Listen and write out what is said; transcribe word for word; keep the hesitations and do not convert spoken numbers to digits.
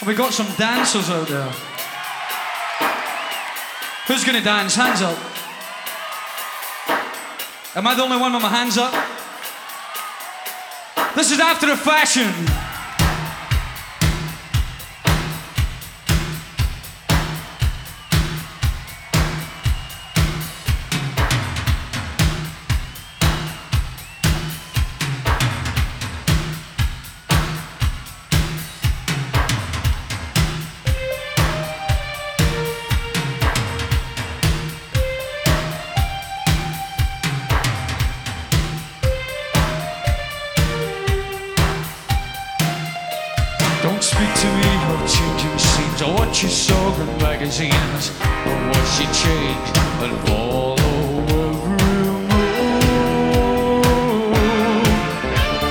Have we got some dancers out there? Who's gonna dance? Hands up. Am I the only one with my hands up? This is After a Fashion. Don't speak to me of changing scenes or what you saw in magazines, or what she changed and all.